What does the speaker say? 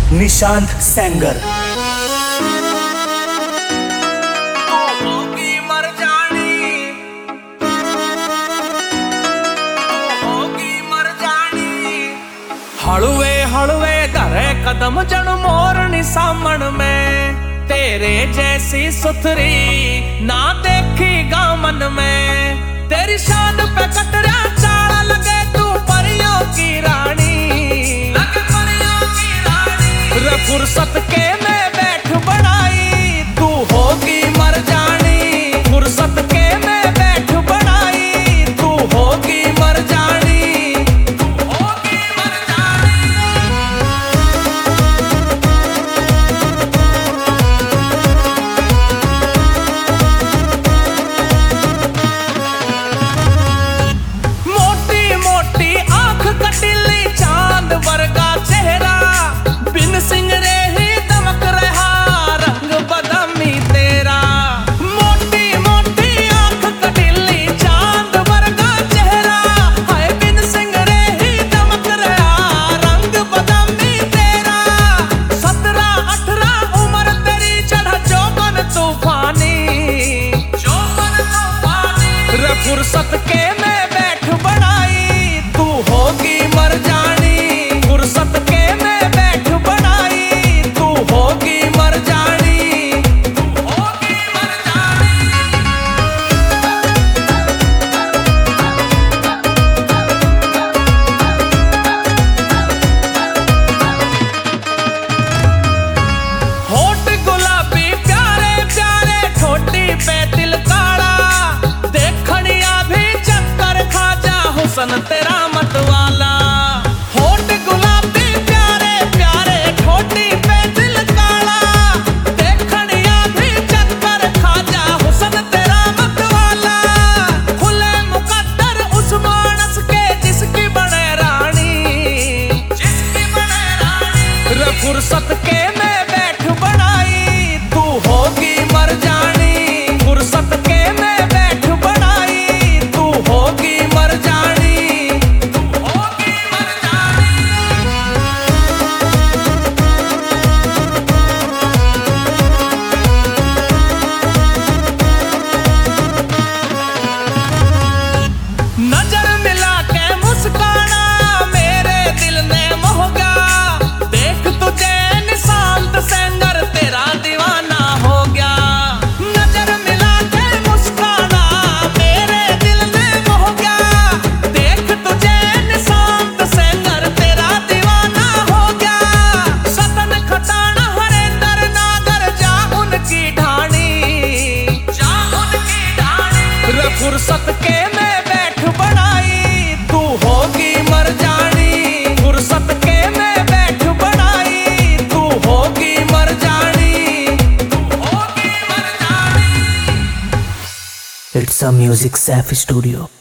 निशांत सेंगर। हलवे हलवे धरे कदम जन मोरनी सामन में, तेरे जैसी सुथरी ना देखी गामन में। तेरी शान पे कटरा चाड़ा लगे तू परियों की रानी, लगे परियों की रानी। रे फुर्सत के में बैठ बनाई तू होगी मर जानी, फुर्सत के में बैठ बनाई तू होगी मर जानी। वर्गा चेहरा बिन सिंगरे ही दमक रहा रंग बदमी तेरा। मोटी मोटी आंख कटिली चांद वर्गा चेहरा, हाय बिन सिंगरे ही दमक रहा रंग बदमी तेरा। 17-18 उम्र तेरी चढ़ा चौबन तूफानी, चौबन तूफानी। रे फुर्सत के में बैठ बनाई तू होगी मर जानी, फुर्सत के में बैठ बनाई तू होगी मर जानी, तू होगी मर जानी। होठ गुलाबी प्यारे प्यारे ठोटी पे दिल काला, देखनिया भी चक्कर खा जा हुस्न तेरा मत वाला। फुर्सत के में बैठ बनाई तू होगी मर जानी, फुर्सत के में बैठ बनाई तू होगी मर जानी, तू होगी मर जानी। नजर मिला के मुस्काना मेरे दिल ने मोह गया, सेंगर तेरा दीवाना हो गया। नजर मिला के मुस्काना मेरे दिल में मोह गया, देख तुझे निशांत सेंगर तेरा दीवाना हो गया। सतन खटाना हरेंद्र नागर जा उनकी ढाणी, जा उनकी ढाणी। रे फुर्सत के में बैठ बनाई तू होगी मर जानी, फुर्सत के में बैठ बनाई तू होगी मर जानी, तू होगी मर जानी। It's a Music Safe Studio।